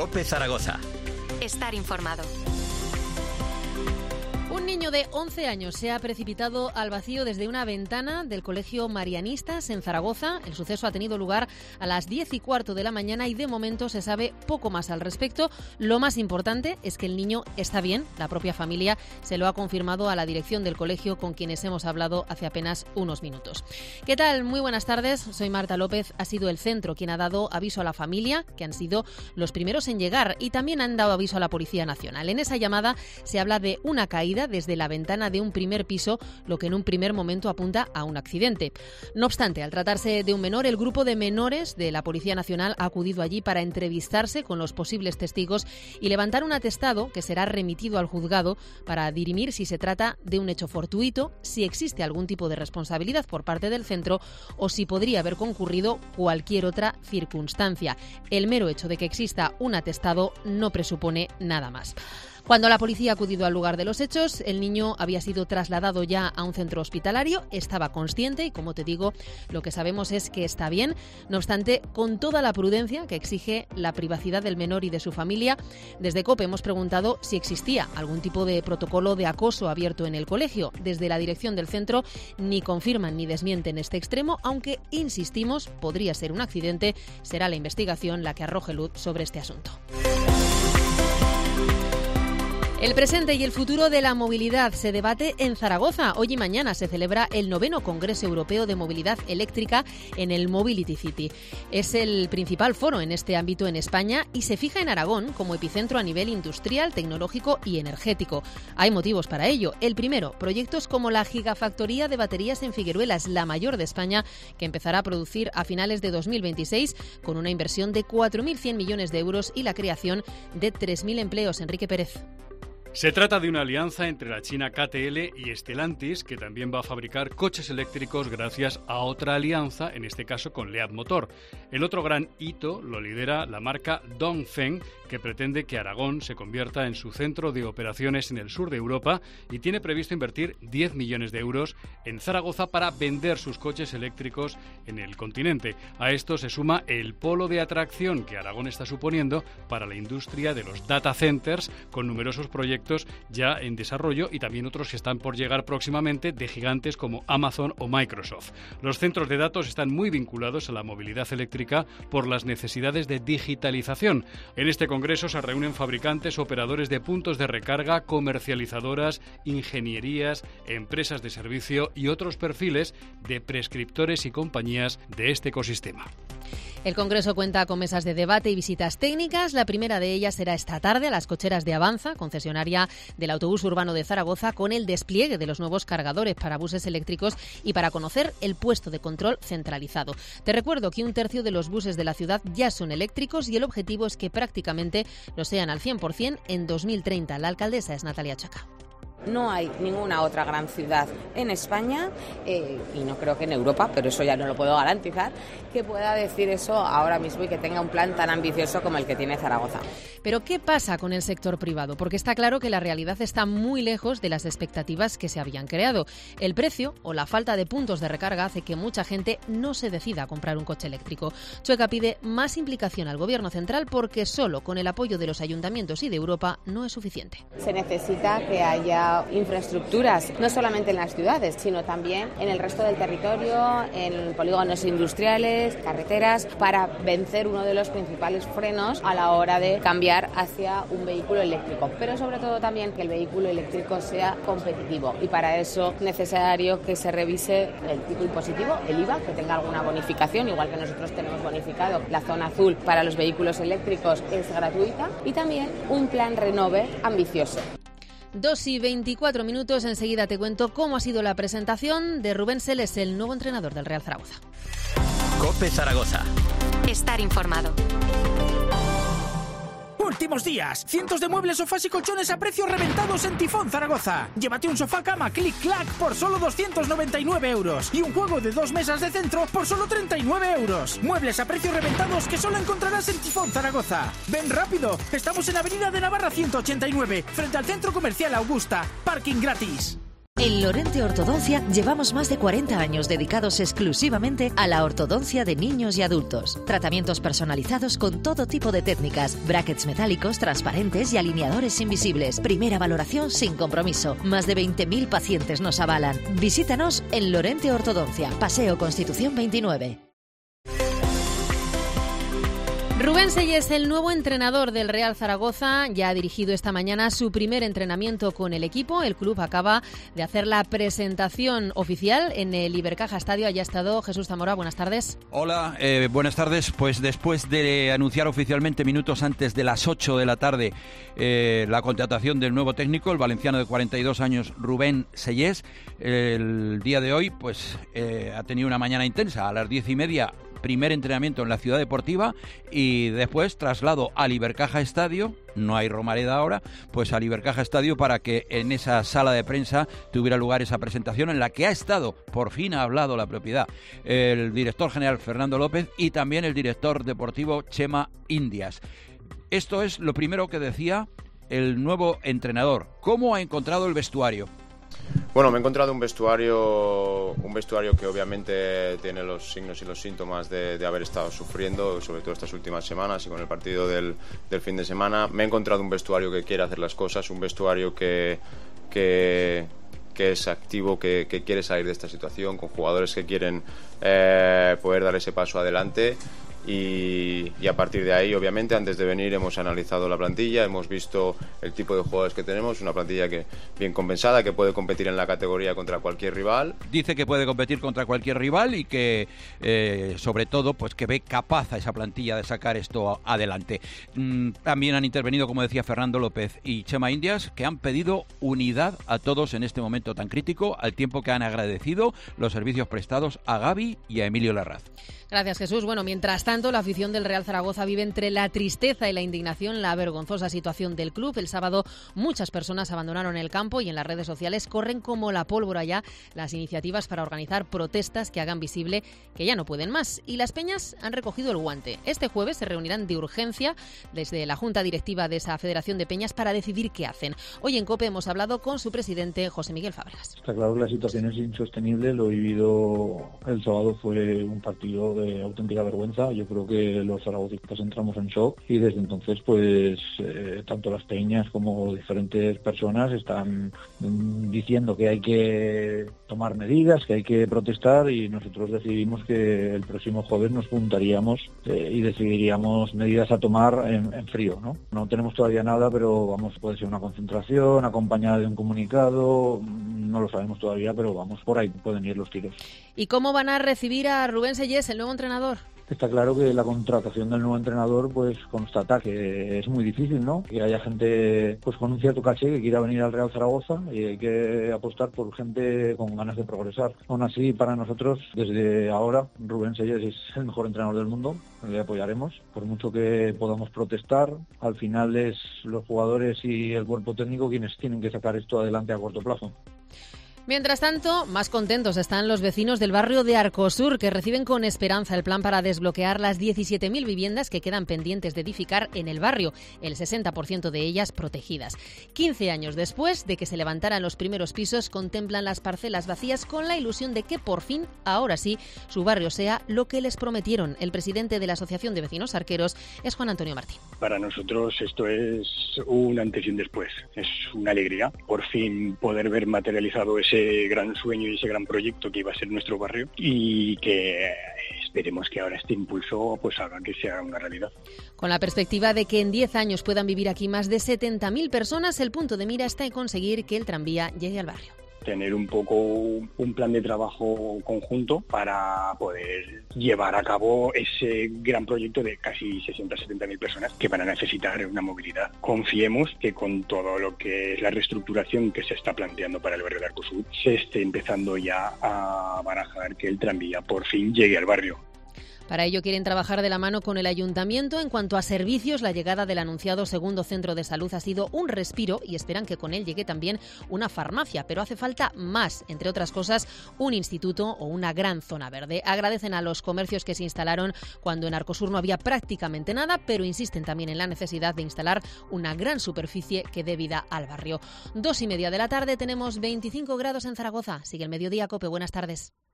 COPE Zaragoza. Estar informado. Un niño de 11 años se ha precipitado al vacío desde una ventana del Colegio Marianistas en Zaragoza. El suceso ha tenido lugar a las 10:15 de la mañana y de momento se sabe poco más al respecto. Lo más importante es que el niño está bien. La propia familia se lo ha confirmado a la dirección del colegio, con quienes hemos hablado hace apenas unos minutos. ¿Qué tal? Muy buenas tardes. Soy Marta López. Ha sido el centro quien ha dado aviso a la familia, que han sido los primeros en llegar, y también han dado aviso a la Policía Nacional. En esa llamada se habla de una caída desde la ventana de un primer piso, lo que en un primer momento apunta a un accidente. No obstante, al tratarse de un menor, el grupo de menores de la Policía Nacional ha acudido allí para entrevistarse con los posibles testigos y levantar un atestado que será remitido al juzgado para dirimir si se trata de un hecho fortuito, si existe algún tipo de responsabilidad por parte del centro o si podría haber concurrido cualquier otra circunstancia. El mero hecho de que exista un atestado no presupone nada más. Cuando la policía ha acudido al lugar de los hechos, el niño había sido trasladado ya a un centro hospitalario, estaba consciente y, como te digo, lo que sabemos es que está bien. No obstante, con toda la prudencia que exige la privacidad del menor y de su familia, desde COPE hemos preguntado si existía algún tipo de protocolo de acoso abierto en el colegio. Desde la dirección del centro ni confirman ni desmienten este extremo, aunque, insistimos, podría ser un accidente. Será la investigación la que arroje luz sobre este asunto. El presente y el futuro de la movilidad se debate en Zaragoza. Hoy y mañana se celebra el 9º Congreso Europeo de Movilidad Eléctrica en el Mobility City. Es el principal foro en este ámbito en España y se fija en Aragón como epicentro a nivel industrial, tecnológico y energético. Hay motivos para ello. El primero, proyectos como la gigafactoría de baterías en Figueruelas, la mayor de España, que empezará a producir a finales de 2026 con una inversión de 4.100 millones de euros y la creación de 3.000 empleos. Enrique Pérez. Se trata de una alianza entre la china KTL y Stellantis, que también va a fabricar coches eléctricos gracias a otra alianza, en este caso con Leap Motor. El otro gran hito lo lidera la marca Dongfeng, que pretende que Aragón se convierta en su centro de operaciones en el sur de Europa y tiene previsto invertir 10 millones de euros en Zaragoza para vender sus coches eléctricos en el continente. A esto se suma el polo de atracción que Aragón está suponiendo para la industria de los data centers, con numerosos proyectos ya en desarrollo y también otros que están por llegar próximamente de gigantes como Amazon o Microsoft. Los centros de datos están muy vinculados a la movilidad eléctrica por las necesidades de digitalización. En este congreso se reúnen fabricantes, operadores de puntos de recarga, comercializadoras, ingenierías, empresas de servicio y otros perfiles de prescriptores y compañías de este ecosistema. El Congreso cuenta con mesas de debate y visitas técnicas. La primera de ellas será esta tarde a las cocheras de Avanza, concesionaria del autobús urbano de Zaragoza, con el despliegue de los nuevos cargadores para buses eléctricos y para conocer el puesto de control centralizado. Te recuerdo que 1/3 de los buses de la ciudad ya son eléctricos y el objetivo es que prácticamente lo sean al 100% en 2030. La alcaldesa es Natalia Chaca. No hay ninguna otra gran ciudad en España, y no creo que en Europa, pero eso ya no lo puedo garantizar, que pueda decir eso ahora mismo y que tenga un plan tan ambicioso como el que tiene Zaragoza. Pero ¿qué pasa con el sector privado? Porque está claro que la realidad está muy lejos de las expectativas que se habían creado. El precio o la falta de puntos de recarga hace que mucha gente no se decida a comprar un coche eléctrico. Chueca pide más implicación al Gobierno central porque solo con el apoyo de los ayuntamientos y de Europa no es suficiente. Se necesita que haya infraestructuras, no solamente en las ciudades, sino también en el resto del territorio, en polígonos industriales, carreteras, para vencer uno de los principales frenos a la hora de cambiar hacia un vehículo eléctrico. Pero sobre todo también que el vehículo eléctrico sea competitivo y para eso es necesario que se revise el tipo impositivo, el IVA, que tenga alguna bonificación, igual que nosotros tenemos bonificado la zona azul para los vehículos eléctricos, es gratuita, y también un plan Renove ambicioso. 2:24, enseguida te cuento cómo ha sido la presentación de Rubén Seles, el nuevo entrenador del Real Zaragoza. COPE Zaragoza. Estar informado. Últimos días, cientos de muebles, sofás y colchones a precios reventados en Tifón Zaragoza. Llévate un sofá cama Click Clack por solo 299 euros y un juego de 2 mesas de centro por solo 39 euros. Muebles a precios reventados que solo encontrarás en Tifón Zaragoza. Ven rápido, estamos en Avenida de Navarra 189, frente al Centro Comercial Augusta. Parking gratis. En Lorente Ortodoncia llevamos más de 40 años dedicados exclusivamente a la ortodoncia de niños y adultos. Tratamientos personalizados con todo tipo de técnicas, brackets metálicos, transparentes y alineadores invisibles. Primera valoración sin compromiso. Más de 20.000 pacientes nos avalan. Visítanos en Lorente Ortodoncia, Paseo Constitución 29. Rubén Sellés, el nuevo entrenador del Real Zaragoza, ya ha dirigido esta mañana su primer entrenamiento con el equipo. El club acaba de hacer la presentación oficial en el Ibercaja Estadio. Allá ha estado Jesús Zamora. Buenas tardes. Hola, buenas tardes. Pues después de anunciar oficialmente minutos antes de las 8 de la tarde la contratación del nuevo técnico, el valenciano de 42 años, Rubén Sellés, el día de hoy pues ha tenido una mañana intensa. A las 10:30 primer entrenamiento en la Ciudad Deportiva y después traslado al Ibercaja Estadio, no hay Romareda ahora, pues al Ibercaja Estadio para que en esa sala de prensa tuviera lugar esa presentación en la que ha estado, por fin ha hablado la propiedad, el director general Fernando López y también el director deportivo Chema Indias. Esto es lo primero que decía el nuevo entrenador. ¿Cómo ha encontrado el vestuario? Bueno, me he encontrado un vestuario que obviamente tiene los signos y los síntomas de haber estado sufriendo, sobre todo estas últimas semanas y con el partido del fin de semana. Me he encontrado un vestuario que quiere hacer las cosas, un vestuario que es activo, que quiere salir de esta situación, con jugadores que quieren poder dar ese paso adelante. Y a partir de ahí, obviamente, antes de venir hemos analizado la plantilla, hemos visto el tipo de jugadores que tenemos, una plantilla que bien compensada, que puede competir en la categoría contra cualquier rival. Dice que puede competir contra cualquier rival y que, sobre todo, pues que ve capaz a esa plantilla de sacar esto adelante. También han intervenido, como decía Fernando López y Chema Indias, que han pedido unidad a todos en este momento tan crítico, al tiempo que han agradecido los servicios prestados a Gavi y a Emilio Larraz. Gracias, Jesús. Bueno, mientras tanto, la afición del Real Zaragoza vive entre la tristeza y la indignación la vergonzosa situación del club. El sábado muchas personas abandonaron el campo y en las redes sociales corren como la pólvora ya las iniciativas para organizar protestas que hagan visible que ya no pueden más. Y las peñas han recogido el guante. Este jueves se reunirán de urgencia desde la Junta Directiva de esa Federación de Peñas para decidir qué hacen. Hoy en COPE hemos hablado con su presidente, José Miguel Fábregas. Está claro que la situación es insostenible. Lo vivido el sábado fue un partido de auténtica vergüenza. Yo creo que los zaragocistas entramos en shock y desde entonces pues tanto las peñas como diferentes personas están diciendo que hay que tomar medidas, que hay que protestar y nosotros decidimos que el próximo jueves nos juntaríamos y decidiríamos medidas a tomar en frío, ¿no? No tenemos todavía nada, pero vamos, puede ser una concentración acompañada de un comunicado, no lo sabemos todavía, pero vamos, por ahí pueden ir los tiros. ¿Y cómo van a recibir a Rubén Sellés, el nuevo entrenador? Está claro que la contratación del nuevo entrenador pues constata que es muy difícil, ¿no? Que haya gente pues con un cierto caché que quiera venir al Real Zaragoza y hay que apostar por gente con ganas de progresar. Aún así, para nosotros, desde ahora, Rubén Sellés es el mejor entrenador del mundo, le apoyaremos. Por mucho que podamos protestar, al final es los jugadores y el cuerpo técnico quienes tienen que sacar esto adelante a corto plazo. Mientras tanto, más contentos están los vecinos del barrio de Arcosur, que reciben con esperanza el plan para desbloquear las 17.000 viviendas que quedan pendientes de edificar en el barrio, el 60% de ellas protegidas. 15 años después de que se levantaran los primeros pisos, contemplan las parcelas vacías con la ilusión de que por fin, ahora sí, su barrio sea lo que les prometieron. El presidente de la Asociación de Vecinos Arqueros es Juan Antonio Martín. Para nosotros esto es un antes y un después. Es una alegría por fin poder ver materializado ese gran sueño y ese gran proyecto que iba a ser nuestro barrio y que esperemos que ahora este impulso pues haga que sea una realidad. Con la perspectiva de que en 10 años puedan vivir aquí más de 70.000 personas, el punto de mira está en conseguir que el tranvía llegue al barrio. Tener un poco un plan de trabajo conjunto para poder llevar a cabo ese gran proyecto de casi 60-70.000 personas que van a necesitar una movilidad. Confiemos que con todo lo que es la reestructuración que se está planteando para el barrio de Arcosur, se esté empezando ya a barajar que el tranvía por fin llegue al barrio. Para ello quieren trabajar de la mano con el ayuntamiento. En cuanto a servicios, la llegada del anunciado segundo centro de salud ha sido un respiro y esperan que con él llegue también una farmacia, pero hace falta más, entre otras cosas, un instituto o una gran zona verde. Agradecen a los comercios que se instalaron cuando en Arcosur no había prácticamente nada, pero insisten también en la necesidad de instalar una gran superficie que dé vida al barrio. 2:30 de la tarde, tenemos 25 grados en Zaragoza. Sigue el mediodía, COPE. Buenas tardes.